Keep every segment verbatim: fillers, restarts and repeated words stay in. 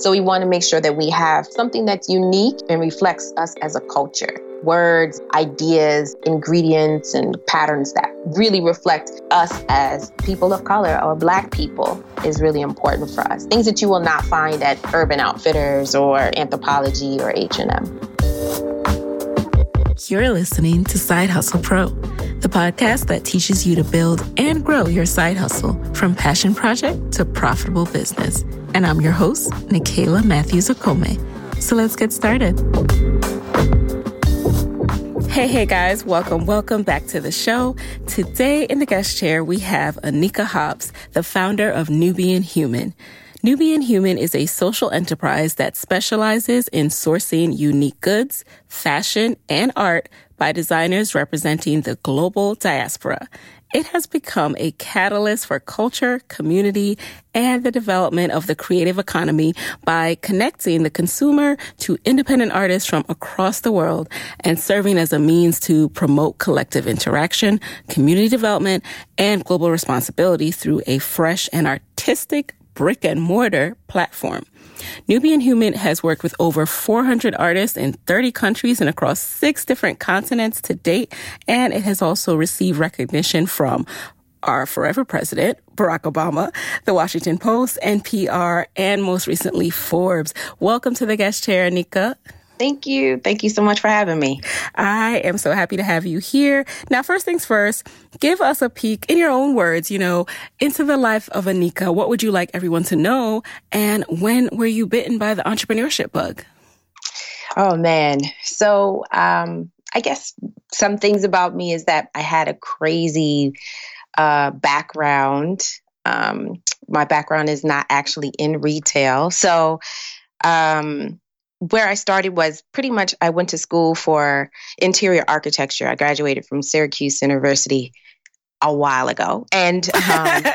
So we want to make sure that we have something that's unique and reflects us as a culture. Words, ideas, ingredients, and patterns that really reflect us as people of color or Black people is really important for us. Things that you will not find at Urban Outfitters or Anthropologie or H and M. You're listening to Side Hustle Pro, the podcast that teaches you to build and grow your side hustle from passion project to profitable business. And I'm your host, Nicaila Matthews-Okome. So let's get started. Hey, hey guys, welcome, welcome back to the show. Today in the guest chair, we have Anika Hobbs, the founder of Nubian Human. Nubian Human is a social enterprise that specializes in sourcing unique goods, fashion, and art by designers representing the global diaspora. It has become a catalyst for culture, community, and the development of the creative economy by connecting the consumer to independent artists from across the world and serving as a means to promote collective interaction, community development, and global responsibility through a fresh and artistic brick and mortar platform. Nubian Human has worked with over four hundred artists in thirty countries and across six different continents to date, and it has also received recognition from our forever president, Barack Obama, The Washington Post, N P R, and most recently Forbes. Welcome to the guest chair, Anika. Thank you. Thank you so much for having me. I am so happy to have you here. Now, first things first, give us a peek in your own words, you know, into the life of Anika. What would you like everyone to know? And when were you bitten by the entrepreneurship bug? Oh, man. So um, I guess some things about me is that I had a crazy uh, background. Um, my background is not actually in retail. So um where I started was pretty much I went to school for interior architecture. I graduated from Syracuse University a while ago. And um,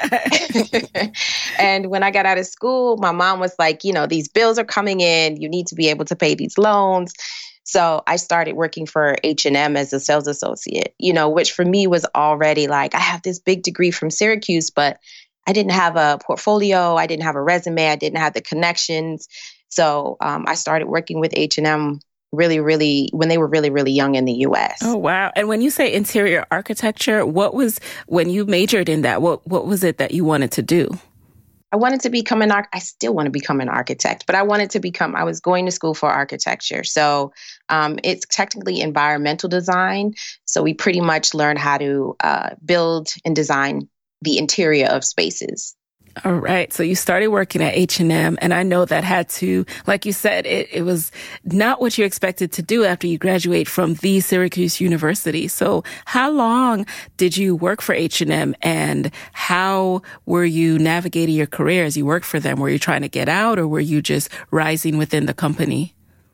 and when I got out of school, my mom was like, you know, these bills are coming in. You need to be able to pay these loans. So I started working for H and M as a sales associate, you know, which for me was already like, I have this big degree from Syracuse, but I didn't have a portfolio. I didn't have a resume. I didn't have the connections. So um, I started working with H and M really, really, when they were really, really young in the U S. Oh, wow. And when you say interior architecture, what was, when you majored in that, what what was it that you wanted to do? I wanted to become an arch. I still want to become an architect, but I wanted to become, I was going to school for architecture. So um, it's technically environmental design. So we pretty much learned how to uh, build and design the interior of spaces. All right. So you started working at H and M, and I know that had to, like you said, it, it was not what you expected to do after you graduate from the Syracuse University. So how long did you work for H and M, and how were you navigating your career as you worked for them? Were you trying to get out, or were you just rising within the company?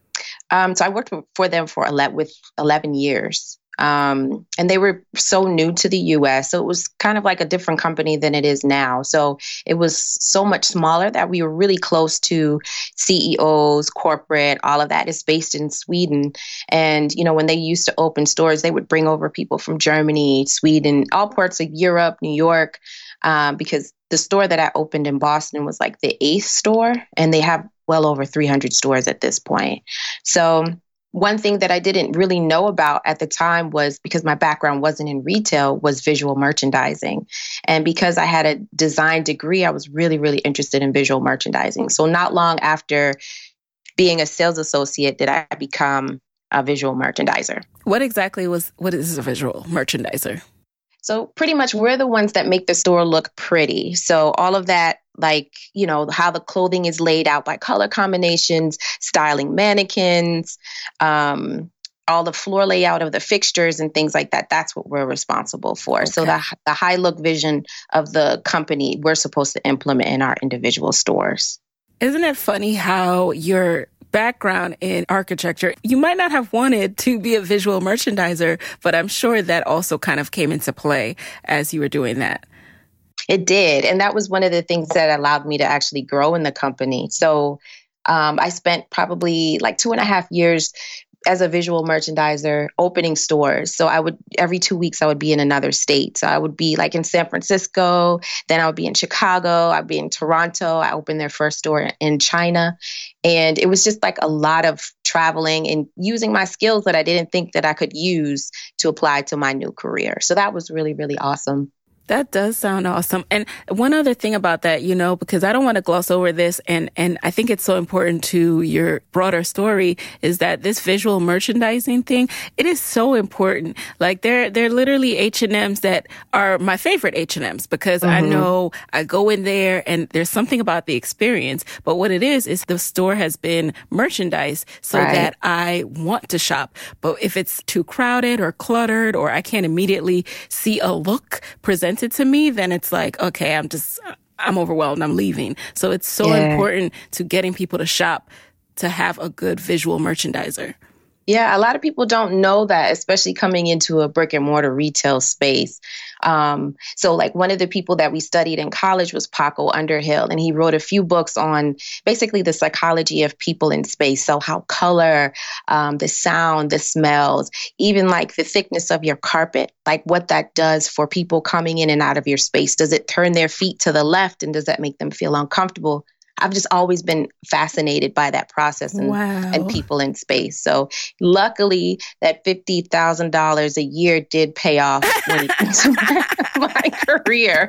Um, so I worked for them for eleven, with eleven years. Um, and they were so new to the U S. So it was kind of like a different company than it is now. So it was so much smaller that we were really close to C E Os, corporate, all of that is based in Sweden. And, you know, when they used to open stores, they would bring over people from Germany, Sweden, all parts of Europe, New York, um, because the store that I opened in Boston was like the eighth store, and they have well over three hundred stores at this point. So one thing that I didn't really know about at the time was, because my background wasn't in retail, was visual merchandising. And because I had a design degree, I was really, really interested in visual merchandising. So not long after being a sales associate did I become a visual merchandiser. What exactly was, what is a visual merchandiser? So pretty much we're the ones that make the store look pretty. So all of that, like, you know, how the clothing is laid out by color combinations, styling mannequins, um, all the floor layout of the fixtures and things like that. That's what we're responsible for. Okay. So the, the high look vision of the company, we're supposed to implement in our individual stores. Isn't it funny how your background in architecture, you might not have wanted to be a visual merchandiser, but I'm sure that also kind of came into play as you were doing that. It did. And that was one of the things that allowed me to actually grow in the company. So um, I spent probably like two and a half years as a visual merchandiser, opening stores. So I would, every two weeks, I would be in another state. So I would be like in San Francisco, then I would be in Chicago, I'd be in Toronto. I opened their first store in China. And it was just like a lot of traveling and using my skills that I didn't think that I could use to apply to my new career. So that was really, really awesome. That does sound awesome. And one other thing about that, you know, because I don't want to gloss over this, and, and I think it's so important to your broader story, is that this visual merchandising thing, it is so important. Like they're, they're literally H and M's that are my favorite H and M's because mm-hmm. I know I go in there and there's something about the experience. But what it is, is the store has been merchandised so right. that I want to shop. But if it's too crowded or cluttered, or I can't immediately see a look presented to me, then it's like, okay, I'm just, I'm overwhelmed, I'm leaving. So it's so yeah. important to getting people to shop to have a good visual merchandiser. Yeah, a lot of people don't know that, especially coming into a brick and mortar retail space. Um, so like one of the people that we studied in college was Paco Underhill, and he wrote a few books on basically the psychology of people in space. So how color, um, the sound, the smells, even like the thickness of your carpet, like what that does for people coming in and out of your space. Does it turn their feet to the left, and does that make them feel uncomfortable? I've just always been fascinated by that process and, wow. and people in space. So luckily that fifty thousand dollars a year did pay off when it came to my, my career.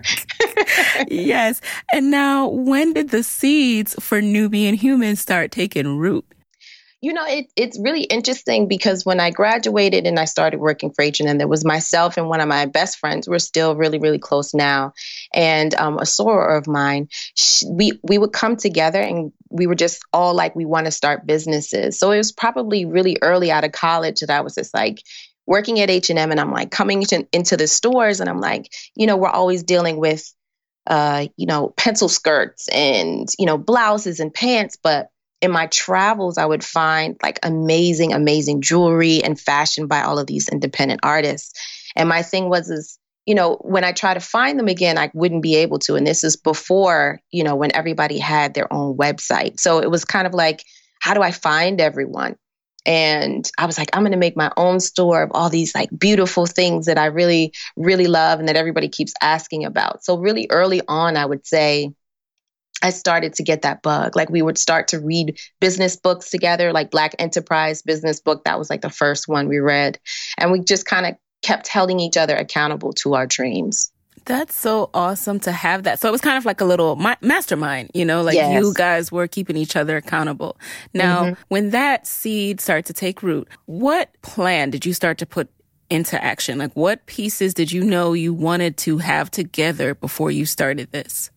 Yes. And now, when did the seeds for Nubian Human start taking root? You know, it, it's really interesting because when I graduated and I started working for H and M, there was myself and one of my best friends. We're still really, really close now. And um, a soror of mine, she, we, we would come together and we were just all like, we want to start businesses. So it was probably really early out of college that I was just like working at H and M, and I'm like coming to, into the stores, and I'm like, you know, we're always dealing with, uh, you know, pencil skirts and, you know, blouses and pants, but in my travels, I would find like amazing, amazing jewelry and fashion by all of these independent artists. And my thing was, is, you know, when I try to find them again, I wouldn't be able to. And this is before, you know, when everybody had their own website. So it was kind of like, how do I find everyone? And I was like, I'm going to make my own store of all these like beautiful things that I really, really love and that everybody keeps asking about. So really early on, I would say, I started to get that bug. Like we would start to read business books together, like Black Enterprise business book. That was like the first one we read. And we just kind of kept holding each other accountable to our dreams. That's so awesome to have that. So it was kind of like a little ma- mastermind, you know, like yes. you guys were keeping each other accountable. Now, mm-hmm. when that seed started to take root, what plan did you start to put into action? Like what pieces did you know you wanted to have together before you started this?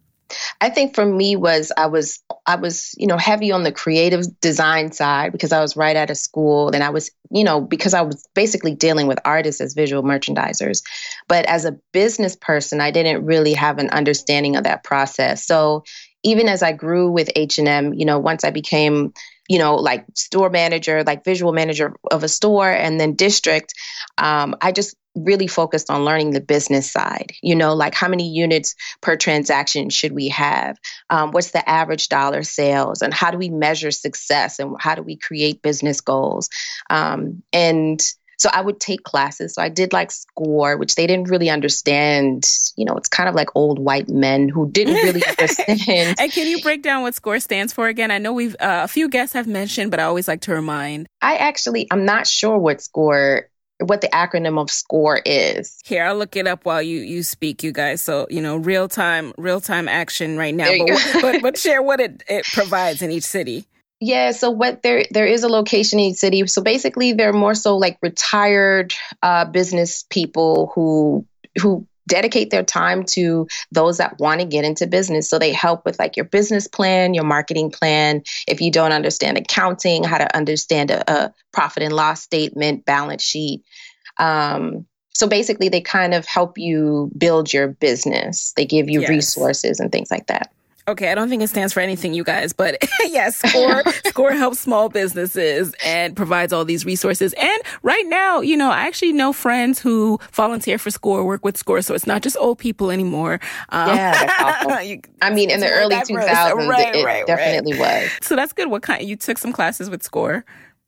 I think for me was I was I was, you know, heavy on the creative design side because I was right out of school, and I was, you know, because I was basically dealing with artists as visual merchandisers. But as a business person, I didn't really have an understanding of that process. So even as I grew with H and M, you know, once I became, you know, like store manager, like visual manager of a store and then district, um, I just really focused on learning the business side, you know, like how many units per transaction should we have? Um, what's the average dollar sales? And how do we measure success? And how do we create business goals? Um, and so I would take classes. So I did like SCORE, which they didn't really understand. You know, it's kind of like old white men who didn't really understand. And can you break down what SCORE stands for again? I know we've uh, a few guests have mentioned, but I always like to remind. I actually, I'm not sure what SCORE what the acronym of SCORE is. Here, I'll look it up while you, you speak, you guys. So, you know, real time, real time action right now. But, but, but share what it, it provides in each city. Yeah, so what there there is a location in each city. So basically, they're more so like retired uh, business people who who dedicate their time to those that want to get into business. So they help with like your business plan, your marketing plan. If you don't understand accounting, how to understand a, a profit and loss statement, balance sheet. Um, so basically, they kind of help you build your business. They give you yes. resources and things like that. Okay, I don't think it stands for anything, you guys, but yes, SCORE, SCORE helps small businesses and provides all these resources. And right now, you know, I actually know friends who volunteer for SCORE, work with SCORE, so it's not just old people anymore. Um, yeah, that's awesome. you, I mean, in the early two thousands, right, it, it right, definitely right. was. So that's good. What kind? You took some classes with SCORE?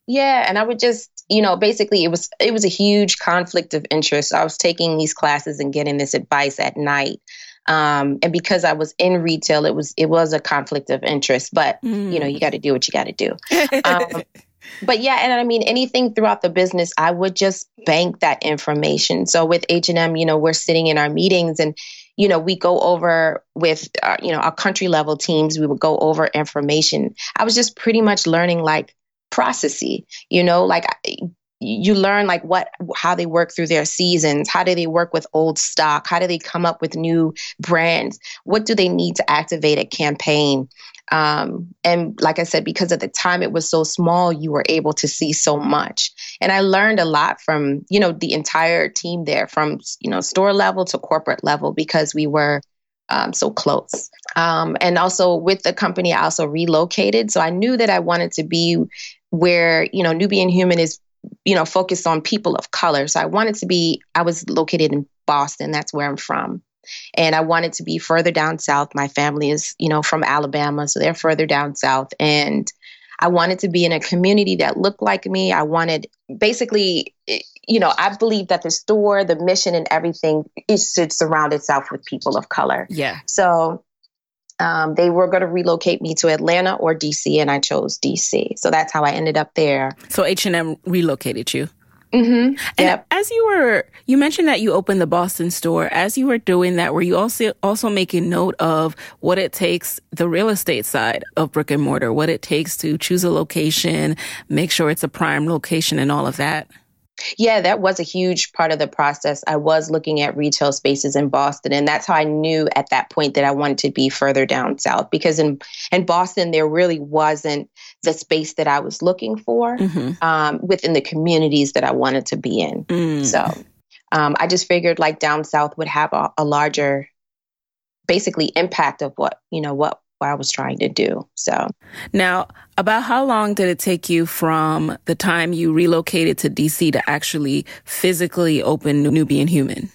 Yeah, and I would just, you know, basically it was it was a huge conflict of interest. I was taking these classes and getting this advice at night. Um, and because I was in retail, it was it was a conflict of interest, but you know, Mm. you got to do what you got to do. Um, but yeah, and I mean, anything throughout the business, I would just bank that information. So with H and M, you know, we're sitting in our meetings and, you know, we go over with, uh, you know, our country level teams, we would go over information. I was just pretty much learning like processy, you know, like I- you learn like what, how they work through their seasons. How do they work with old stock? How do they come up with new brands? What do they need to activate a campaign? Um, and like I said, because at the time it was so small, you were able to see so much. And I learned a lot from, you know, the entire team there, from, you know, store level to corporate level, because we were um, so close. Um, and also with the company, I also relocated. So I knew that I wanted to be where, you know, Nubian Human is, you know, focused on people of color. So I wanted to be, I was located in Boston. That's where I'm from. And I wanted to be further down south. My family is, you know, from Alabama, so they're further down south. And I wanted to be in a community that looked like me. I wanted basically, you know, I believe that the store, the mission and everything, it should surround itself with people of color. Yeah. So um, they were going to relocate me to Atlanta or D C, and I chose D C. So that's how I ended up there. So H and M relocated you. Mm-hmm. And yep. as you were, you mentioned that you opened the Boston store. As you were doing that, were you also also making note of what it takes, the real estate side of brick and mortar, what it takes to choose a location, make sure it's a prime location and all of that? Yeah, that was a huge part of the process. I was looking at retail spaces in Boston, and that's how I knew at that point that I wanted to be further down south, because in, in Boston, there really wasn't the space that I was looking for Mm-hmm. um, within the communities that I wanted to be in. Mm. So um, I just figured like down south would have a, a larger, basically, impact of what, you know, what, what I was trying to do. So now, about how long did it take you from the time you relocated to D C to actually physically open Nubian Human?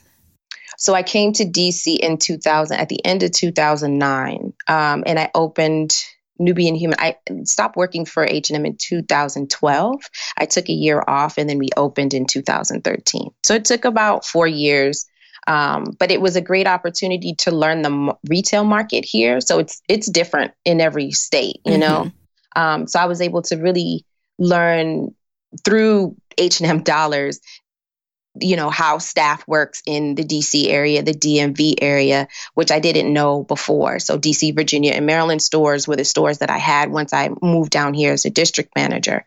So I came to D C in two thousand, at the end of two thousand nine, um, and I opened Nubian Human. I stopped working for H and M in two thousand twelve. I took a year off, and then we opened in two thousand thirteen. So it took about four years. Um, but it was a great opportunity to learn the m- retail market here. So it's it's different in every state, you Mm-hmm. know. Um, so I was able to really learn through H and M dollars, you know, how staff works in the D C area, the D M V area, which I didn't know before. So D C, Virginia, and Maryland stores were the stores that I had once I moved down here as a district manager.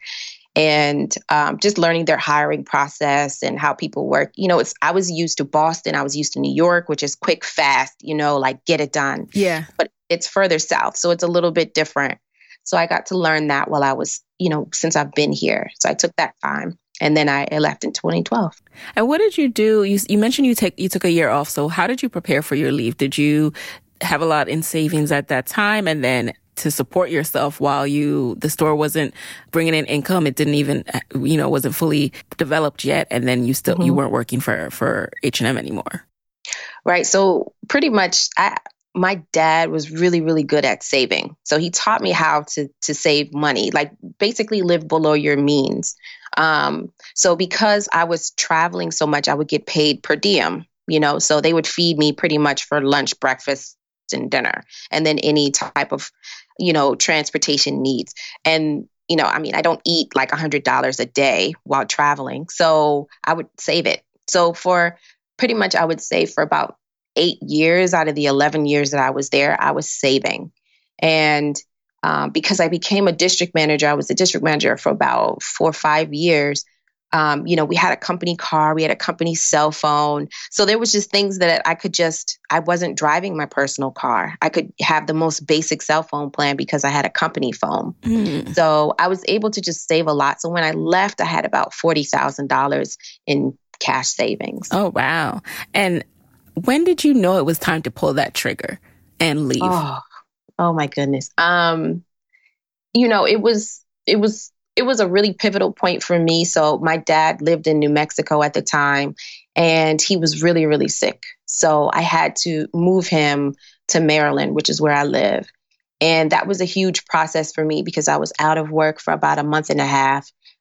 And um, just learning their hiring process and how people work. You know, it's I was used to Boston. I was used to New York, which is quick, fast, you know, like get it done. Yeah. But it's further south, so it's a little bit different. So I got to learn that while I was, you know, since I've been here. So I took that time. And then I, I left in twenty twelve. And what did you do? You, you mentioned you take you took a year off. So how did you prepare for your leave? Did you have a lot in savings at that time, and then to support yourself while you the store wasn't bringing in income? It didn't even, you know, wasn't fully developed yet, and then you still mm-hmm. you weren't working for for H and M anymore. Right. So pretty much, I. My dad was really, really good at saving. So he taught me how to to save money, like basically live below your means. Um, so because I was traveling so much, I would get paid per diem, you know, so they would feed me pretty much for lunch, breakfast, and dinner, and then any type of, you know, transportation needs. And, you know, I mean, I don't eat like one hundred dollars a day while traveling. So I would save it. So for pretty much, I would say for about eight years out of the eleven years that I was there, I was saving. And um, because I became a district manager, I was a district manager for about four or five years. Um, you know, we had a company car, we had a company cell phone. So there was just things that I could just, I wasn't driving my personal car. I could have the most basic cell phone plan because I had a company phone. Mm. So I was able to just save a lot. So when I left, I had about forty thousand dollars in cash savings. Oh, wow. And when did you know it was time to pull that trigger and leave? Oh, oh my goodness. Um, you know, it was, it was, it was a really pivotal point for me. So my dad lived in New Mexico at the time, and he was really, really sick. So I had to move him to Maryland, which is where I live. And that was a huge process for me because I was out of work for about a month and a half.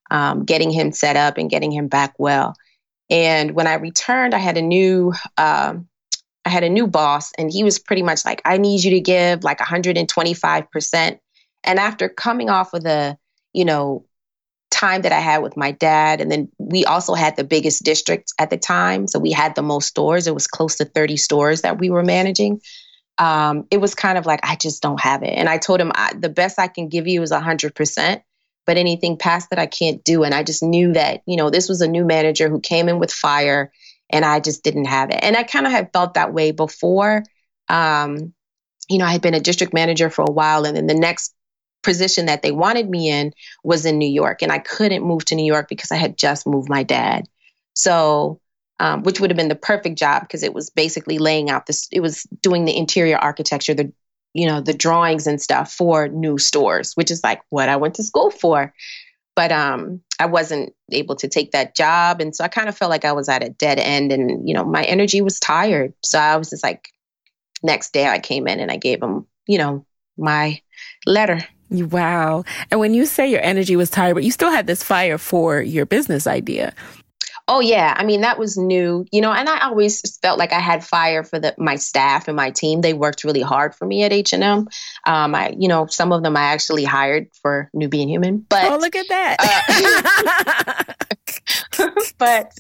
um, getting him set up and getting him back well. And when I returned, I had a new, um, I had a new boss, and he was pretty much like, I need you to give like one hundred twenty-five percent. And after coming off of the, you know, time that I had with my dad, and then we also had the biggest district at the time. So we had the most stores. It was close to thirty stores that we were managing. Um, it was kind of like, I just don't have it. And I told him, I, the best I can give you is one hundred percent. But anything past that, I can't do. And I just knew that, you know, this was a new manager who came in with fire, and I just didn't have it. And I kind of had felt that way before. Um, you know, I had been a district manager for a while, and then the next position that they wanted me in was in New York. And I couldn't move to New York because I had just moved my dad. So, um, which would have been the perfect job, because it was basically laying out this, it was doing the interior architecture, the, you know, the drawings and stuff for new stores, which is like what I went to school for. But um, I wasn't able to take that job. And so I kind of felt like I was at a dead end, and, you know, my energy was tired. So I was just like, next day I came in and I gave him, you know, my letter. Wow. And when you say your energy was tired, but you still had this fire for your business idea. Oh, yeah. I mean, that was new, you know, and I always felt like I had fire for the, my staff and my team. They worked really hard for me at H and M. Um, I, you know, some of them I actually hired for New Being Human. But, oh, look at that. Uh, but,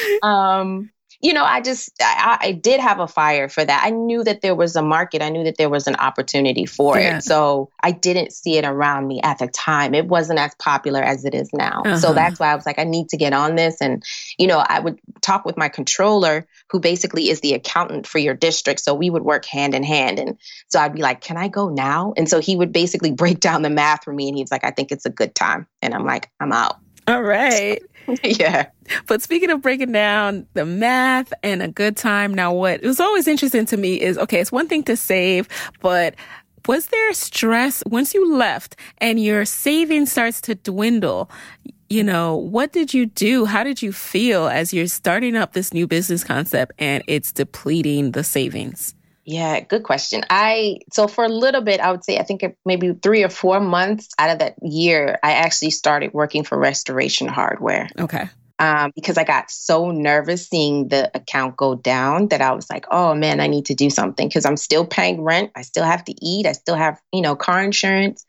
um, you know, I just, I, I did have a fire for that. I knew that there was a market. I knew that there was an opportunity for yeah. it. So I didn't see it around me at the time. It wasn't as popular as it is now. Uh-huh. So that's why I was like, I need to get on this. And, you know, I would talk with my controller, who basically is the accountant for your district. So we would work hand in hand. And so I'd be like, can I go now? And so he would basically break down the math for me. And he's like, I think it's a good time. And I'm like, I'm out. All right. Yeah. But speaking of breaking down the math and a good time, now what was always interesting to me is, okay, it's one thing to save, but was there stress once you left and your savings starts to dwindle? You know, what did you do? How did you feel as you're starting up this new business concept and it's depleting the savings? Yeah, good question. I, so for a little bit, I would say, I think maybe three or four months out of that year, I actually started working for Restoration Hardware. Okay. Um, because I got so nervous seeing the account go down that I was like, oh man, I need to do something, because I'm still paying rent. I still have to eat. I still have, you know, car insurance.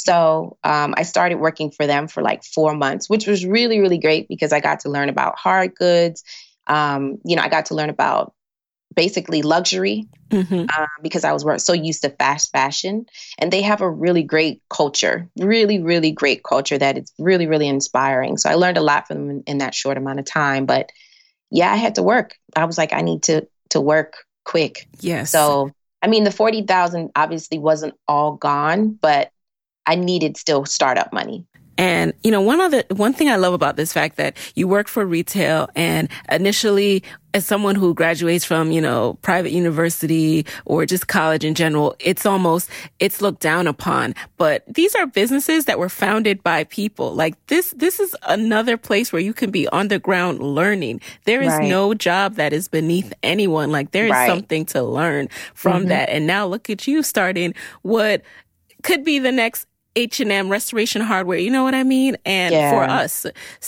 So um, I started working for them for like four months, which was really, really great, because I got to learn about hard goods. Um, you know, I got to learn about basically luxury, mm-hmm. uh, because I was so used to fast fashion, and they have a really great culture, really, really great culture that it's really, really inspiring. So I learned a lot from them in, in that short amount of time. But yeah, I had to work. I was like, I need to to work quick. Yes. So, I mean, the forty thousand obviously wasn't all gone, but I needed still startup money. And, you know, one other, one thing I love about this fact that you work for retail, and initially as someone who graduates from, you know, private university or just college in general, it's almost, it's looked down upon. But these are businesses that were founded by people. Like this, this is another place where you can be on the ground learning. There is right. no job that is beneath anyone. Like there is right. something to learn from mm-hmm. that. And now look at you starting what could be the next H and M, Restoration Hardware, you know what I mean? And yeah. for us.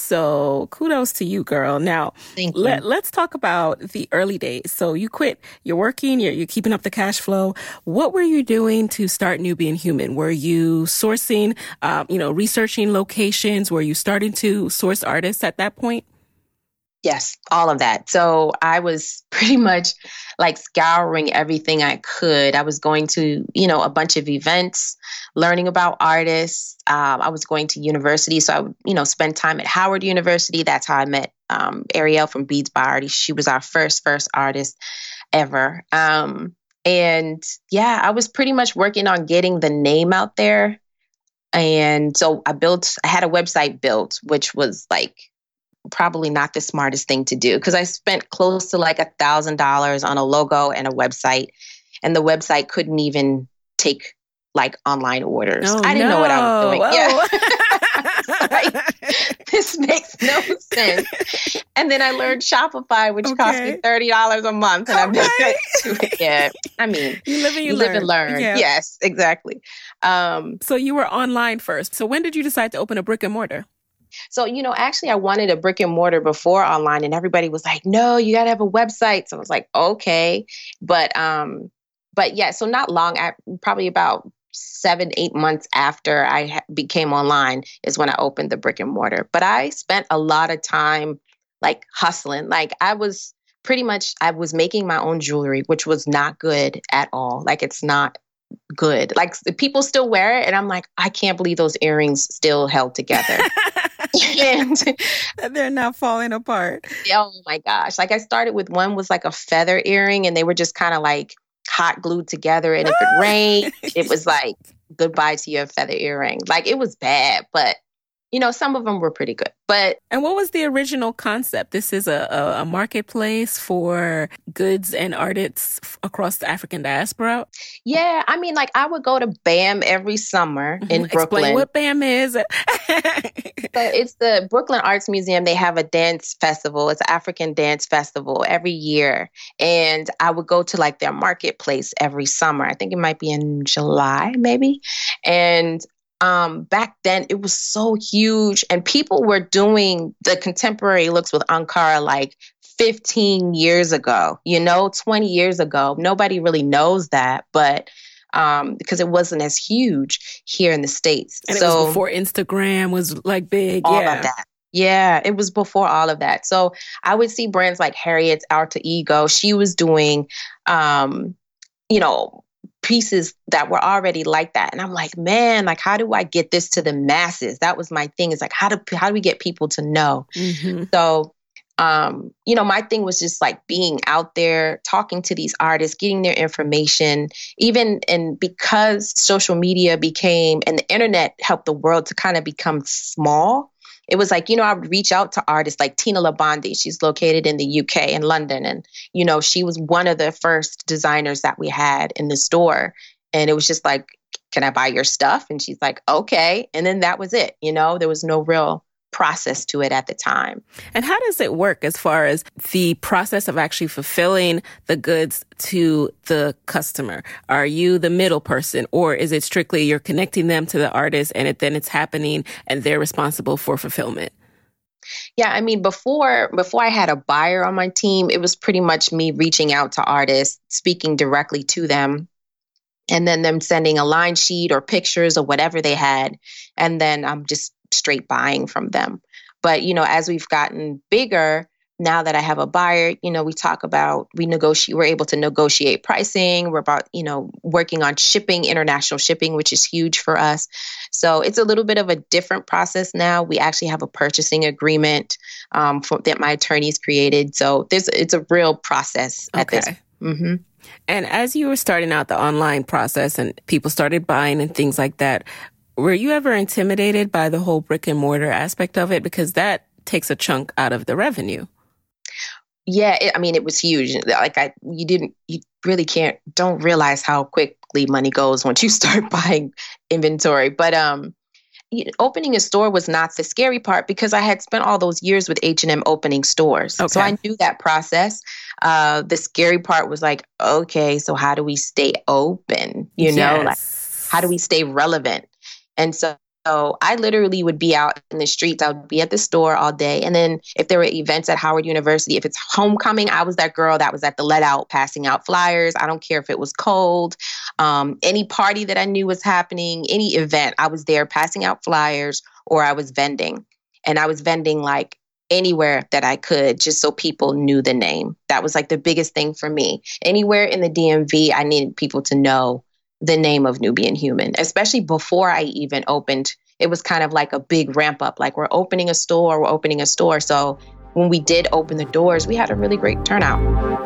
So kudos to you, girl. Now, Thank you. Let, let's talk about the early days. So you quit, you're working, you're, you're keeping up the cash flow. What were you doing to start New Being Human? Were you sourcing, um, you know, researching locations? Were you starting to source artists at that point? Yes, all of that. So I was pretty much like scouring everything I could. I was going to, you know, a bunch of events, learning about artists. Um, I was going to university. So I would, you know, spend time at Howard University. That's how I met um, Ariel from Beads by Artie. She was our first, first artist ever. Um, and yeah, I was pretty much working on getting the name out there. And so I built, I had a website built, which was like, probably not the smartest thing to do, because I spent close to like a thousand dollars on a logo and a website, and the website couldn't even take like online orders. Oh, I didn't no. know what I was doing. Whoa. Yeah. Like, this makes no sense. And then I learned Shopify, which okay. cost me thirty dollars a month, and I'm right. to it. Yeah. I mean, you live and you, you learn. live and learn. Yeah. Yes, exactly. Um, so you were online first. So when did you decide to open a brick and mortar? So, you know, actually I wanted a brick and mortar before online, and everybody was like, no, you got to have a website. So I was like, okay. But, um, but yeah, so not long, at, probably about seven, eight months after I ha- became online is when I opened the brick and mortar. But I spent a lot of time like hustling. Like I was pretty much, I was making my own jewelry, which was not good at all. Like it's not good. Like people still wear it. And I'm like, I can't believe those earrings still held together. And they're not falling apart. Oh my gosh. Like I started with one was like a feather earring, and they were just kind of like hot glued together. And if it rained, it was like goodbye to your feather earring. Like it was bad, but you know, some of them were pretty good. But and what was the original concept? This is a, a, a marketplace for goods and artists f- across the African diaspora. Yeah, I mean, like I would go to BAM every summer mm-hmm. in Brooklyn. Explain what BAM is. So it's the Brooklyn Arts Museum. They have a dance festival. It's an African dance festival every year. And I would go to like their marketplace every summer. I think it might be in July, maybe. And Um, back then it was so huge, and people were doing the contemporary looks with Ankara like fifteen years ago, you know, twenty years ago. Nobody really knows that, but um, because it wasn't as huge here in the States. And so, it was before Instagram was like big. All yeah. of that. Yeah, it was before all of that. So I would see brands like Harriet's Alter Ego. She was doing, um, you know, pieces that were already like that. And I'm like, man, like, how do I get this to the masses? That was my thing. Is like, how do, how do we get people to know? Mm-hmm. So, um, you know, my thing was just like being out there, talking to these artists, getting their information, even, and because social media became, and the internet helped the world to kind of become small. It was like, you know, I would reach out to artists like Tina Labonde. She's located in the U K, in London. And, you know, she was one of the first designers that we had in the store. And it was just like, can I buy your stuff? And she's like, okay. And then that was it. You know, there was no real process to it at the time. And how does it work as far as the process of actually fulfilling the goods to the customer? Are you the middle person, or is it strictly you're connecting them to the artist and it, then it's happening and they're responsible for fulfillment? Yeah, I mean, before before I had a buyer on my team, it was pretty much me reaching out to artists, speaking directly to them, and then them sending a line sheet or pictures or whatever they had. And then I'm just straight buying from them. But, you know, as we've gotten bigger, now that I have a buyer, you know, we talk about, we negotiate, we're able to negotiate pricing. We're about, you know, working on shipping, international shipping, which is huge for us. So it's a little bit of a different process now. We actually have a purchasing agreement um, for, that my attorneys created. So there's, it's a real process at okay. this. Mm-hmm. And as you were starting out the online process and people started buying and things like that, were you ever intimidated by the whole brick and mortar aspect of it? Because that takes a chunk out of the revenue. Yeah, it, I mean, it was huge. Like I, you didn't, you really can't, don't realize how quickly money goes once you start buying inventory. But um, opening a store was not the scary part because I had spent all those years with H and M opening stores. Okay. So I knew that process. Uh, the scary part was like, okay, so how do we stay open? You know, yes. like how do we stay relevant? And so, so I literally would be out in the streets. I would be at the store all day. And then if there were events at Howard University, if it's homecoming, I was that girl that was at the let out passing out flyers. I don't care if it was cold. Um, any party that I knew was happening, any event, I was there passing out flyers or I was vending. And I was vending like anywhere that I could just so people knew the name. That was like the biggest thing for me. Anywhere in the D M V, I needed people to know the name of Nubian Human, especially before I even opened. It was kind of like a big ramp up, like we're opening a store, we're opening a store. So when we did open the doors, we had a really great turnout.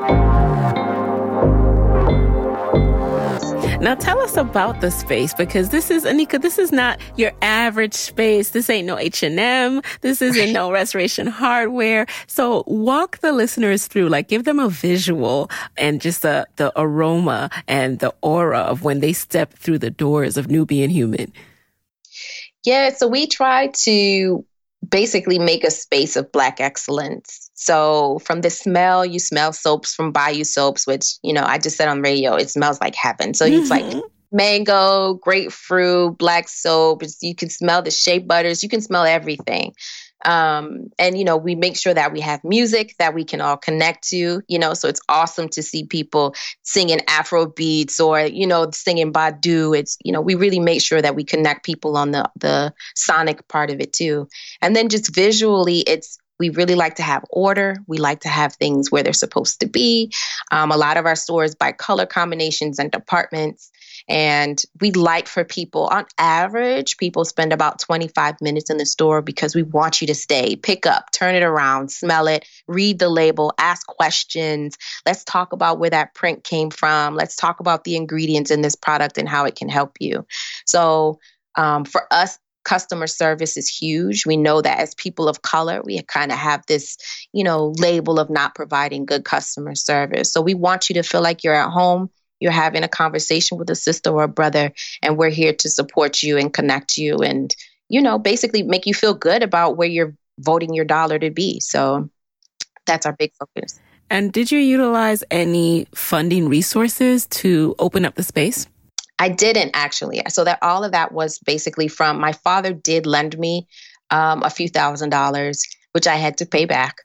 Now tell us about the space, because this is, Anika, this is not your average space. This ain't no H and M. This isn't no Restoration Hardware. So walk the listeners through, like give them a visual and just the, the aroma and the aura of when they step through the doors of Nubian Human. Yeah, so we try to basically make a space of Black excellence. So from the smell, you smell soaps from Bayou Soaps, which, you know, I just said on radio, it smells like heaven. So mm-hmm. it's like mango, grapefruit, black soap. It's- You can smell the shea butters. You can smell everything. Um, and, you know, we make sure that we have music that we can all connect to, you know, so it's awesome to see people singing Afro beats or, you know, singing Badu. It's, you know, we really make sure that we connect people on the, the sonic part of it too. And then just visually, it's, we really like to have order. We like to have things where they're supposed to be. Um, a lot of our stores by color combinations and departments. And we like for people, on average, people spend about twenty-five minutes in the store because we want you to stay, pick up, turn it around, smell it, read the label, ask questions. Let's talk about where that print came from. Let's talk about the ingredients in this product and how it can help you. So um, for us, customer service is huge. We know that as people of color, we kind of have this, you know, label of not providing good customer service. So we want you to feel like you're at home. You're having a conversation with a sister or a brother, and we're here to support you and connect you and, you know, basically make you feel good about where you're voting your dollar to be. So that's our big focus. And did you utilize any funding resources to open up the space? I didn't actually. So that all of that was basically from my father did lend me um, a few thousand dollars, which I had to pay back.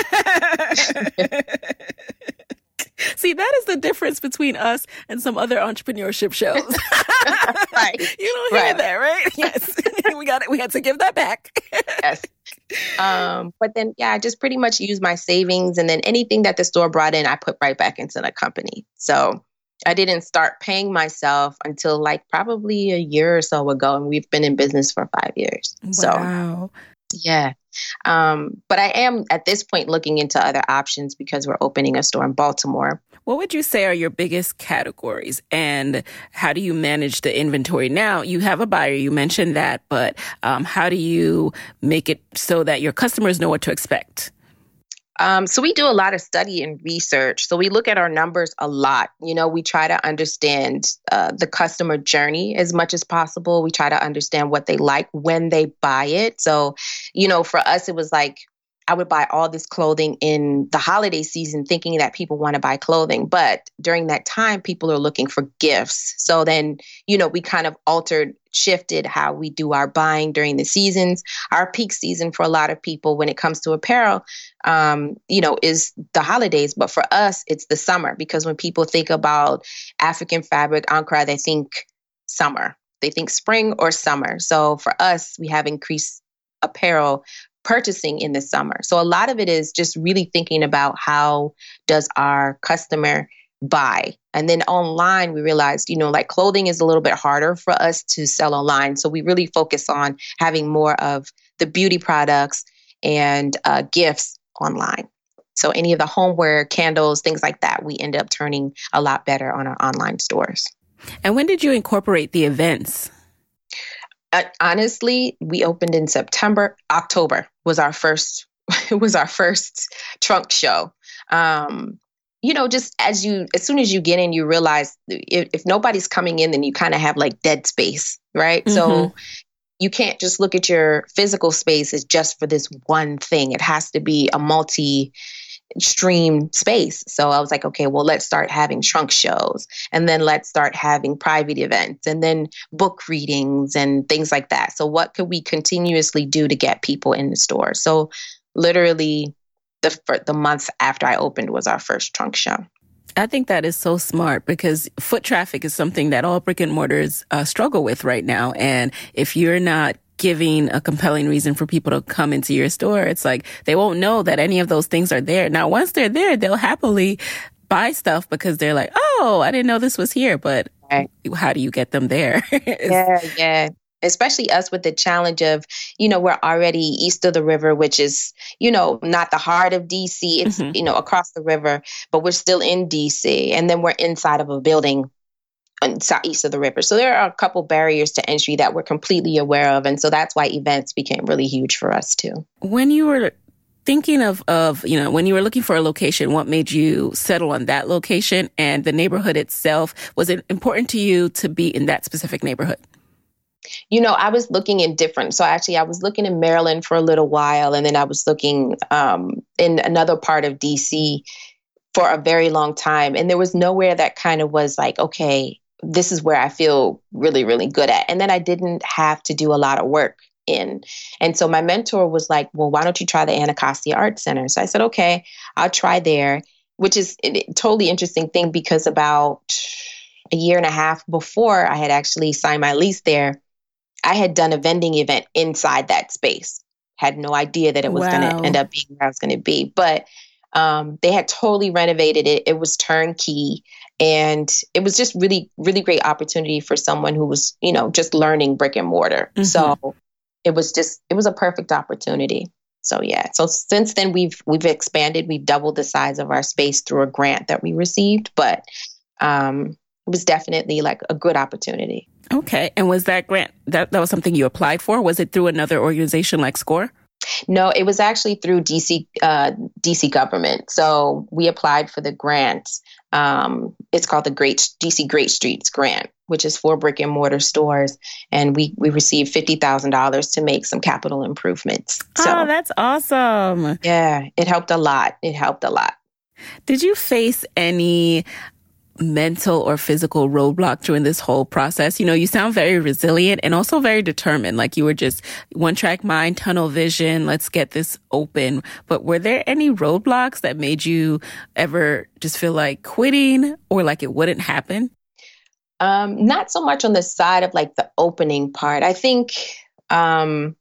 See, that is the difference between us and some other entrepreneurship shows. Right. You don't hear right. that, right? Yes. we got it. We had to give that back. Yes. Um, but then, yeah, I just pretty much used my savings, and then anything that the store brought in, I put right back into the company. So I didn't start paying myself until like probably a year or so ago, and we've been in business for five years. Wow. So, yeah. Um, but I am at this point looking into other options because we're opening a store in Baltimore. What would you say are your biggest categories, and how do you manage the inventory? Now, you have a buyer, you mentioned that, but um, how do you make it so that your customers know what to expect? Um, so we do a lot of study and research. So we look at our numbers a lot. You know, we try to understand uh, the customer journey as much as possible. We try to understand what they like when they buy it. So, you know, for us, it was like, I would buy all this clothing in the holiday season thinking that people want to buy clothing. But during that time, people are looking for gifts. So then, you know, we kind of altered, shifted how we do our buying during the seasons. Our peak season for a lot of people when it comes to apparel, um, you know, is the holidays. But for us, it's the summer, because when people think about African fabric, Ankara, they think summer. They think spring or summer. So for us, we have increased apparel purchasing in the summer. So a lot of it is just really thinking about how does our customer buy. And then online, we realized, you know, like clothing is a little bit harder for us to sell online. So we really focus on having more of the beauty products and uh, gifts online. So any of the homeware, candles, things like that, we end up turning a lot better on our online stores. And when did you incorporate the events? Uh, honestly, we opened in September. October was our first, it was our first trunk show. Um, you know, just as you, as soon as you get in, you realize if, if nobody's coming in, then you kind of have like dead space, right? Mm-hmm. So you can't just look at your physical space as just for this one thing. It has to be a multi stream space. So I was like, okay, well, let's start having trunk shows, and then let's start having private events, and then book readings and things like that. So what could we continuously do to get people in the store? So literally the the month after I opened was our first trunk show. I think that is so smart, because foot traffic is something that all brick and mortars uh, struggle with right now. And if you're not giving a compelling reason for people to come into your store, it's like they won't know that any of those things are there. Now, once they're there, they'll happily buy stuff because they're like, oh, I didn't know this was here. But right. How do you get them there? yeah, yeah. Especially us with the challenge of, you know, we're already east of the river, which is, you know, not the heart of D C. It's, mm-hmm. you know, across the river, but we're still in D C. And then we're inside of a building east of the river. So there are a couple barriers to entry that we're completely aware of. And so that's why events became really huge for us too. When you were thinking of, of, you know, when you were looking for a location, what made you settle on that location and the neighborhood itself? Was it important to you to be in that specific neighborhood? You know, I was looking in different. So actually, I was looking in Maryland for a little while, and then I was looking um, in another part of D C for a very long time. And there was nowhere that kind of was like, okay, this is where I feel really, really good at. And then I didn't have to do a lot of work in. And so my mentor was like, well, why don't you try the Anacostia Art Center? So I said, okay, I'll try there, which is a totally interesting thing because about a year and a half before I had actually signed my lease there, I had done a vending event inside that space. Had no idea that it was Wow. going to end up being where I was going to be. But um, they had totally renovated it. It was turnkey. And it was just really, really great opportunity for someone who was, you know, just learning brick and mortar. Mm-hmm. So it was just, it was a perfect opportunity. So yeah. So since then we've, we've expanded, we've doubled the size of our space through a grant that we received, but um, it was definitely like a good opportunity. Okay. And was that grant, that, that was something you applied for? Was it through another organization like SCORE? No, it was actually through D C, uh, D C government. So we applied for the grant. Um, it's called the Great D C Great Streets Grant, which is for brick and mortar stores. And we, we received fifty thousand dollars to make some capital improvements. So, oh, that's awesome. Yeah, it helped a lot. It helped a lot. Did you face any mental or physical roadblock during this whole process? You know, you sound very resilient and also very determined, like you were just one track mind, tunnel vision, let's get this open. But were there any roadblocks that made you ever just feel like quitting or like it wouldn't happen? Um, not so much on the side of like the opening part. I think um,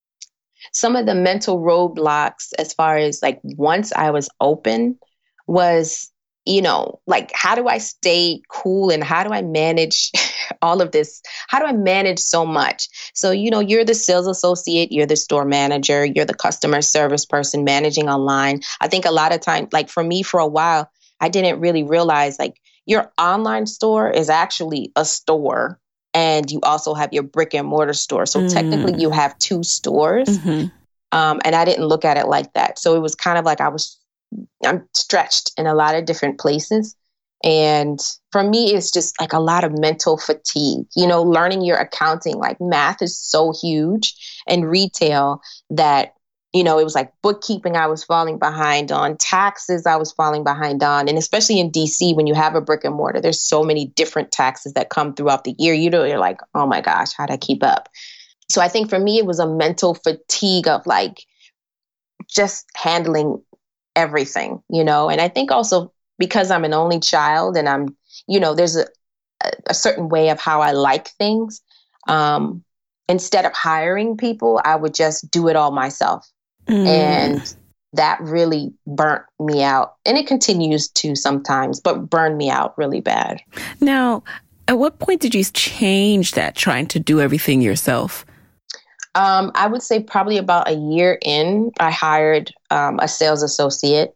some of the mental roadblocks as far as like once I was open was, you know, like, how do I stay cool and how do I manage all of this? How do I manage so much? So, you know, you're the sales associate, you're the store manager, you're the customer service person managing online. I think a lot of times, like for me, for a while, I didn't really realize like your online store is actually a store and you also have your brick and mortar store. So mm. technically you have two stores. Mm-hmm. Um, and I didn't look at it like that. So it was kind of like I was I'm stretched in a lot of different places. And for me, it's just like a lot of mental fatigue, you know, learning your accounting, like math is so huge and retail that, you know, it was like bookkeeping I was falling behind on, taxes I was falling behind on. And especially in D C, when you have a brick and mortar, there's so many different taxes that come throughout the year. You know, you're like, oh my gosh, how'd I keep up? So I think for me, it was a mental fatigue of like just handling everything, you know, and I think also because I'm an only child and I'm, you know, there's a, a certain way of how I like things. Um, instead of hiring people, I would just do it all myself. Mm. And that really burnt me out. And it continues to sometimes, but burned me out really bad. Now, at what point did you change that, trying to do everything yourself? Um, I would say probably about a year in, I hired um, a sales associate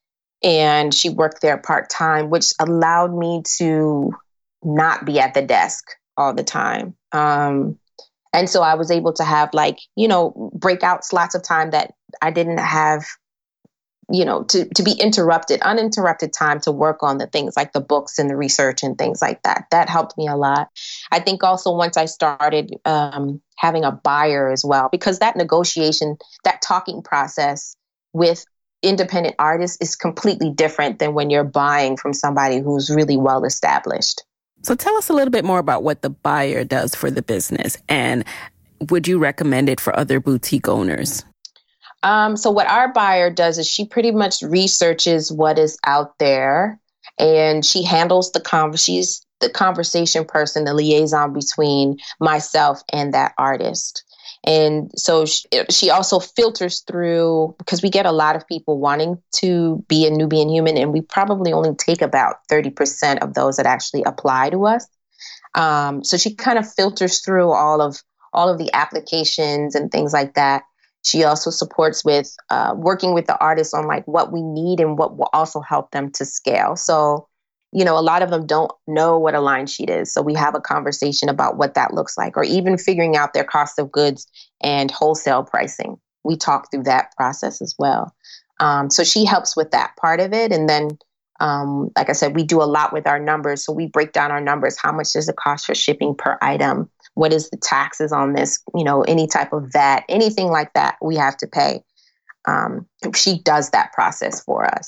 and she worked there part-time, which allowed me to not be at the desk all the time. Um, and so I was able to have like, you know, breakout slots of time that I didn't have, you know, to, to be interrupted, uninterrupted time to work on the things like the books and the research and things like that. That helped me a lot. I think also once I started um, having a buyer as well, because that negotiation, that talking process with independent artists is completely different than when you're buying from somebody who's really well established. So tell us a little bit more about what the buyer does for the business, and would you recommend it for other boutique owners? Um, so what our buyer does is she pretty much researches what is out there and she handles the con- she's the conversation person, the liaison between myself and that artist. And so she, she also filters through, because we get a lot of people wanting to be a Nubian Human, and we probably only take about thirty percent of those that actually apply to us. Um, so she kind of filters through all of all of the applications and things like that. She also supports with uh, working with the artists on like what we need and what will also help them to scale. So, you know, a lot of them don't know what a line sheet is. So we have a conversation about what that looks like, or even figuring out their cost of goods and wholesale pricing. We talk through that process as well. Um, so she helps with that part of it. And then, um, like I said, we do a lot with our numbers. So we break down our numbers. How much does it cost for shipping per item? What is the taxes on this? You know, any type of V A T, anything like that we have to pay. Um, she does that process for us.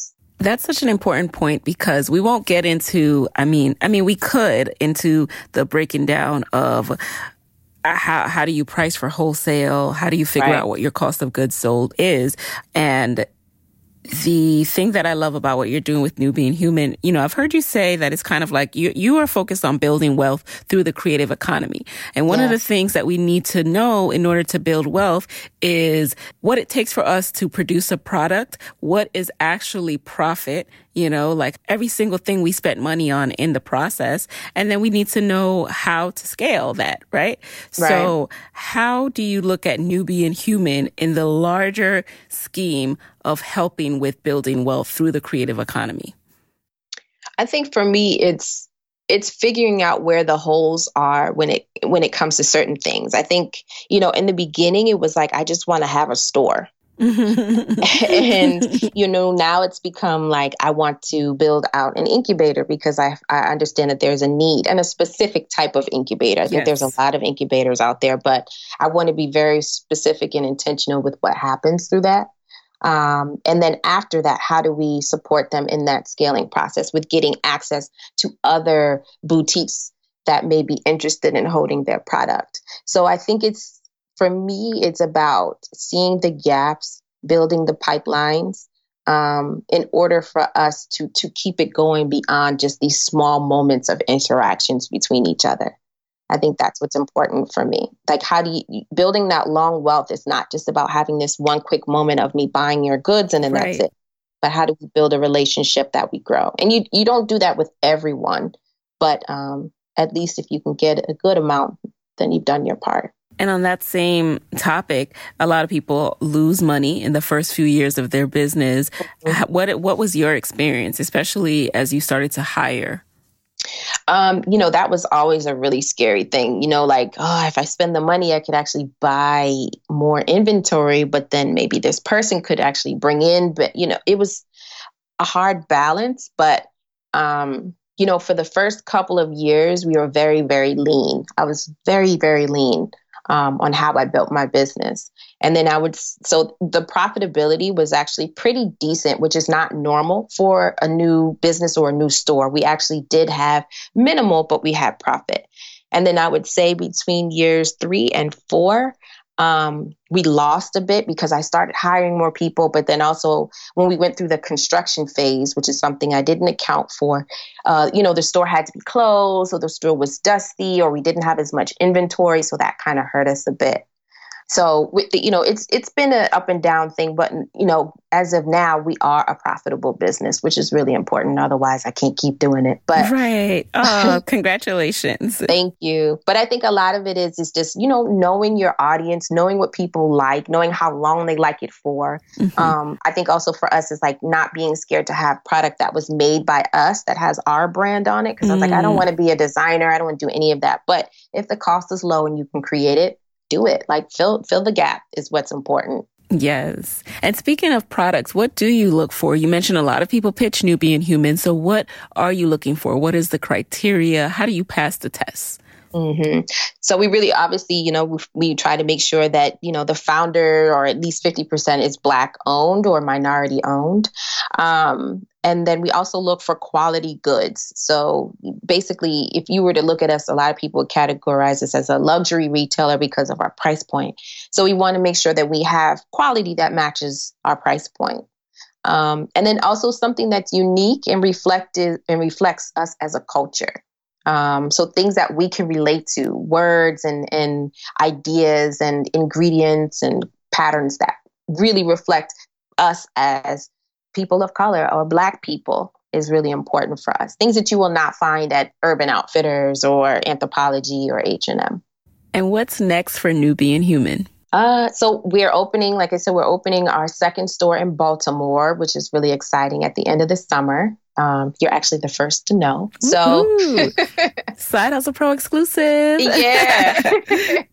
That's such an important point because we won't get into, I mean, I mean, we could into the breaking down of how, how do you price for wholesale? How do you figure right. out what your cost of goods sold is? And the thing that I love about what you're doing with New Being Human, you know, I've heard you say that it's kind of like you you are focused on building wealth through the creative economy. And one yes. of the things that we need to know in order to build wealth is what it takes for us to produce a product, what is actually profit, you know, like every single thing we spent money on in the process. And then we need to know how to scale that, right? right. So how do you look at New Being Human in the larger scheme of helping with building wealth through the creative economy? I think for me, it's it's figuring out where the holes are when it when it comes to certain things. I think, you know, in the beginning, it was like, I just want to have a store. And, you know, now it's become like, I want to build out an incubator because I, I understand that there's a need and a specific type of incubator. I think yes. there's a lot of incubators out there, but I want to be very specific and intentional with what happens through that. Um, and then after that, how do we support them in that scaling process with getting access to other boutiques that may be interested in holding their product? So I think it's, for me, it's about seeing the gaps, building the pipelines, um, in order for us to to keep it going beyond just these small moments of interactions between each other. I think that's what's important for me. Like, how do you, building that long wealth is not just about having this one quick moment of me buying your goods and then right. that's it. But how do we build a relationship that we grow? And you, you don't do that with everyone, but um, at least if you can get a good amount, then you've done your part. And on that same topic, a lot of people lose money in the first few years of their business. Mm-hmm. What, what was your experience, especially as you started to hire? Um, you know, that was always a really scary thing, you know, like, oh, if I spend the money, I could actually buy more inventory, but then maybe this person could actually bring in, but, you know, it was a hard balance. But, um, you know, for the first couple of years, we were very, very lean. I was very, very lean um, on how I built my business. And then I would, so the profitability was actually pretty decent, which is not normal for a new business or a new store. We actually did have minimal, but we had profit. And then I would say between years three and four, um, we lost a bit because I started hiring more people. But then also when we went through the construction phase, which is something I didn't account for, uh, you know, the store had to be closed, or the store was dusty, or we didn't have as much inventory. So that kind of hurt us a bit. So, with the, you know, it's it's been an up and down thing. But, you know, as of now, we are a profitable business, which is really important. Otherwise, I can't keep doing it. But right. Oh, congratulations. Thank you. But I think a lot of it is, is just, you know, knowing your audience, knowing what people like, knowing how long they like it for. Mm-hmm. Um, I think also for us is like not being scared to have product that was made by us that has our brand on it. Because mm. I was like, I don't want to be a designer. I don't want to do any of that. But if the cost is low and you can create it, do it. Like fill fill the gap is what's important. Yes. And speaking of products, what do you look for? You mentioned a lot of people pitch New Being Human. So what are you looking for? What is the criteria? How do you pass the tests? Mm-hmm. So we really, obviously, you know, we, we try to make sure that, you know, the founder or at least fifty percent is Black owned or minority owned. Um, and then we also look for quality goods. So basically, if you were to look at us, a lot of people would categorize us as a luxury retailer because of our price point. So we want to make sure that we have quality that matches our price point. Um, and then also something that's unique and reflective and reflects us as a culture. Um, so things that we can relate to, words and, and ideas and ingredients and patterns that really reflect us as people of color or Black people is really important for us. Things that you will not find at Urban Outfitters or Anthropologie or H and M. And what's next for New Being Human? Uh, so we're opening, like I said, we're opening our second store in Baltimore, which is really exciting at the end of the summer. Um, you're actually the first to know. So Side Hustle Pro exclusive. Yeah.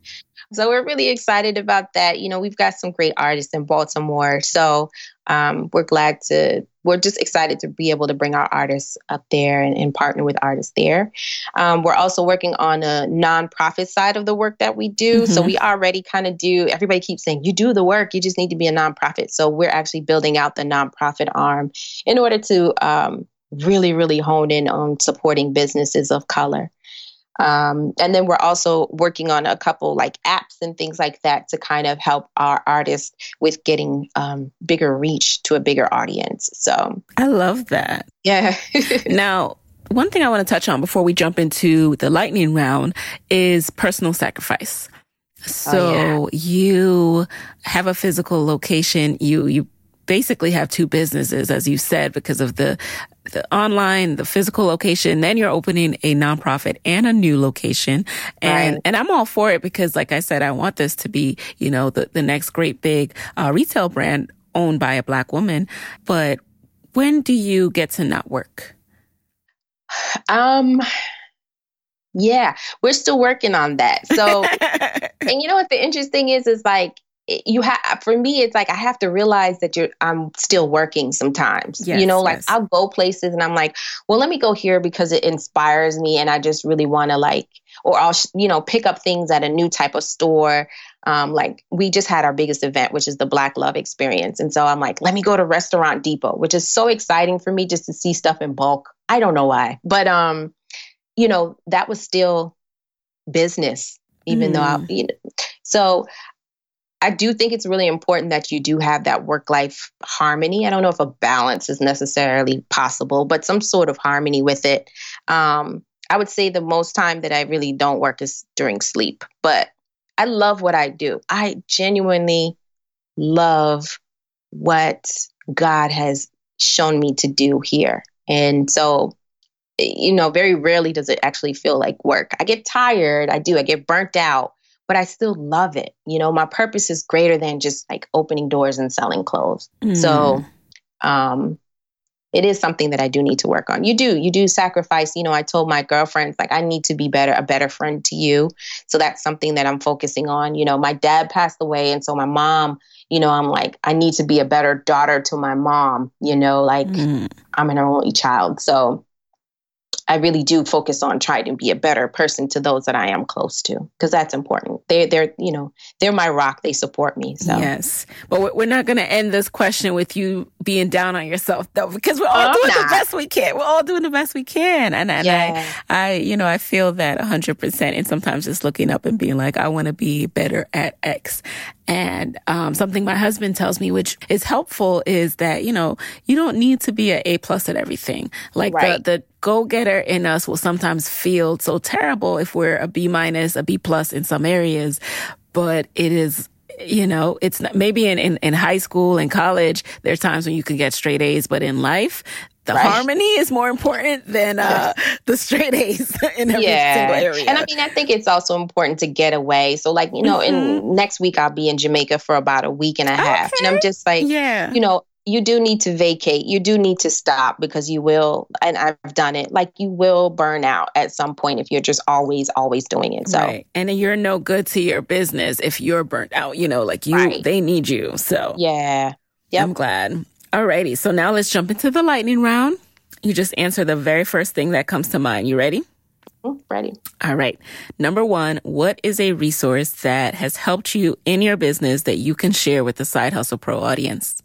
So we're really excited about that. You know, we've got some great artists in Baltimore. So um, we're glad to, we're just excited to be able to bring our artists up there and, and partner with artists there. Um, we're also working on a nonprofit side of the work that we do. Mm-hmm. So we already kind of do, everybody keeps saying, you do the work, you just need to be a nonprofit. So we're actually building out the nonprofit arm in order to um, really, really hone in on supporting businesses of color. Um, and then we're also working on a couple like apps and things like that to kind of help our artists with getting um, bigger reach to a bigger audience. So I love that. Yeah. Now, one thing I want to touch on before we jump into the lightning round is personal sacrifice. So oh, yeah. You have a physical location. You, you basically have two businesses, as you said, because of the the online, the physical location. Then you're opening a nonprofit and a new location. And, right. and I'm all for it because, like I said, I want this to be, you know, the, the next great big uh, retail brand owned by a Black woman. But when do you get to not work? Um, yeah, we're still working on that. So, and you know what the interesting is, is like, you have, for me, it's like, I have to realize that you're, I'm still working sometimes, yes, you know, like yes. I'll go places and I'm like, well, let me go here because it inspires me. And I just really want to like, or I'll, you know, pick up things at a new type of store. Um, like we just had our biggest event, which is the Black Love Experience. And so I'm like, let me go to Restaurant Depot, which is so exciting for me just to see stuff in bulk. I don't know why, but, um, you know, that was still business, even mm. though I, you know, so I do think it's really important that you do have that work-life harmony. I don't know if a balance is necessarily possible, but some sort of harmony with it. Um, I would say the most time that I really don't work is during sleep, but I love what I do. I genuinely love what God has shown me to do here. And so, you know, very rarely does it actually feel like work. I get tired. I do. I get burnt out. But I still love it. You know, my purpose is greater than just like opening doors and selling clothes. Mm. So um, it is something that I do need to work on. You do, you do sacrifice. You know, I told my girlfriends, like, I need to be better, a better friend to you. So that's something that I'm focusing on. You know, my dad passed away. And so my mom, you know, I'm like, I need to be a better daughter to my mom, you know, like mm. I'm an only child. So I really do focus on trying to be a better person to those that I am close to, because that's important. They, they're, you know, they're my rock. They support me. So yes, but we're not going to end this question with you being down on yourself, though, because we're all oh, doing nah. the best we can. We're all doing the best we can, and, and yeah. I, I, you know, I feel that a hundred percent. And sometimes just looking up and being like, I want to be better at X. And um, something my husband tells me, which is helpful, is that, you know, you don't need to be an A plus at everything. Like right. the, the go-getter in us will sometimes feel so terrible if we're a B minus, a B plus in some areas. But it is, you know, it's not, maybe in, in, in high school and college, there are times when you can get straight A's, but in life, the right. harmony is more important than uh, the straight A's in every yeah. single area. And I mean, I think it's also important to get away. So like, you know, mm-hmm. in next week, I'll be in Jamaica for about a week and a half. Okay. And I'm just like, yeah. you know, you do need to vacate. You do need to stop, because you will, and I've done it, like you will burn out at some point if you're just always, always doing it. So, right. And you're no good to your business if you're burnt out, you know, like you, right. they need you. So yeah, yep. I'm glad. Alrighty, so now let's jump into the lightning round. You just answer the very first thing that comes to mind. You ready? Ready. All right. Number one, what is a resource that has helped you in your business that you can share with the Side Hustle Pro audience?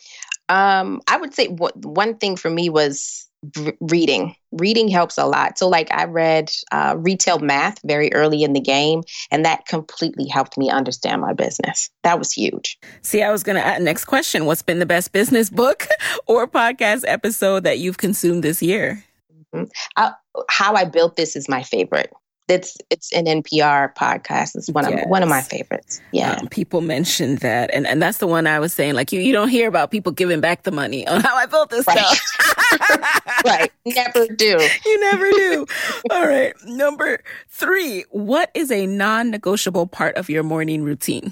Um, I would say what, one thing for me was r- reading. Reading helps a lot. So like I read uh, Retail Math very early in the game, and that completely helped me understand my business. That was huge. See, I was going to add next question. What's been the best business book or podcast episode that you've consumed this year? Mm-hmm. I, How I Built This is my favorite. It's it's an N P R podcast. It's one yes. of one of my favorites. Yeah, um, people mentioned that, and and that's the one I was saying. Like you, you don't hear about people giving back the money on How I Built This right. stuff. Right, never do. You never do. All right, number three. What is a non-negotiable part of your morning routine?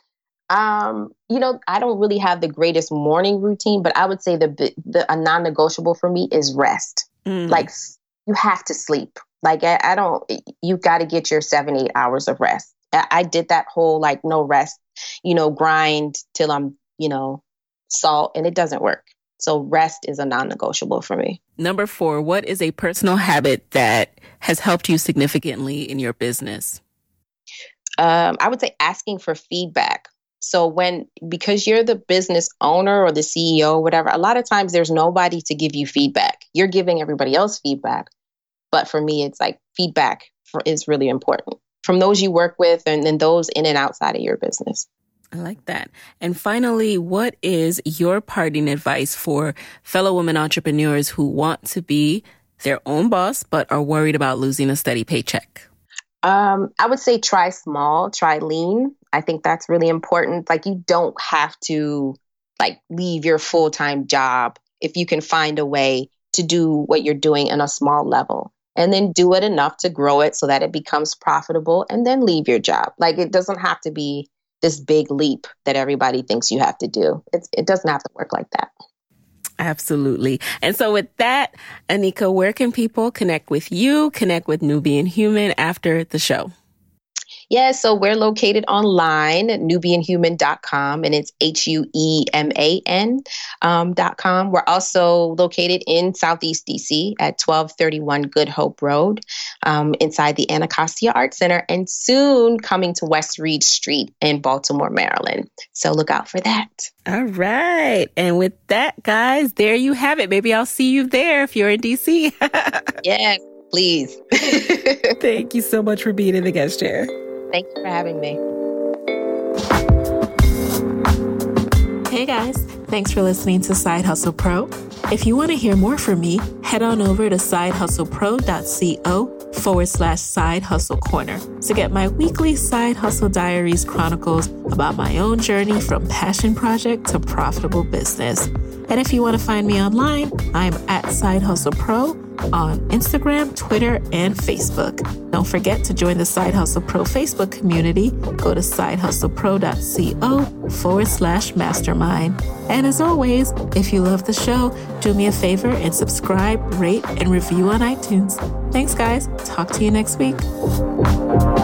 Um, you know, I don't really have the greatest morning routine, but I would say the the a non-negotiable for me is rest. Mm. Like you have to sleep. Like, I, I don't, you got to get your seven, eight hours of rest, I, I did that whole like no rest, you know, grind till I'm, you know, salt, and it doesn't work. So rest is a non-negotiable for me. Number four, what is a personal habit that has helped you significantly in your business? Um, I would say asking for feedback. So when, because you're the business owner or the C E O, whatever, a lot of times there's nobody to give you feedback. You're giving everybody else feedback. But for me, it's like feedback for, is really important from those you work with and then those in and outside of your business. I like that. And finally, what is your parting advice for fellow women entrepreneurs who want to be their own boss, but are worried about losing a steady paycheck? Um, I would say try small, try lean. I think that's really important. Like you don't have to like leave your full-time job if you can find a way to do what you're doing in a small level and then do it enough to grow it so that it becomes profitable and then leave your job. Like it doesn't have to be this big leap that everybody thinks you have to do. It's, it doesn't have to work like that. Absolutely. And so with that, Anika, where can people connect with you, connect with Nubian Human after the show? Yeah, so we're located online at nubian human dot com, and it's H U E M A N um, dot com. We're also located in Southeast D C at twelve thirty-one Good Hope Road um, inside the Anacostia Art Center, and soon coming to West Reed Street in Baltimore, Maryland. So look out for that. All right. And with that, guys, there you have it. Maybe I'll see you there if you're in D C. Yes, please. Thank you so much for being in the guest chair. Thank you for having me. Hey guys, thanks for listening to Side Hustle Pro. If you want to hear more from me, head on over to sidehustlepro.co forward slash side hustle corner to get my weekly Side Hustle Diaries chronicles about my own journey from passion project to profitable business. And if you want to find me online, I'm at Side Hustle Pro on Instagram, Twitter, and Facebook. Don't forget to join the Side Hustle Pro Facebook community. Go to sidehustlepro.co forward slash mastermind. And as always, if you love the show, do me a favor and subscribe, rate, and review on iTunes. Thanks, guys. Talk to you next week.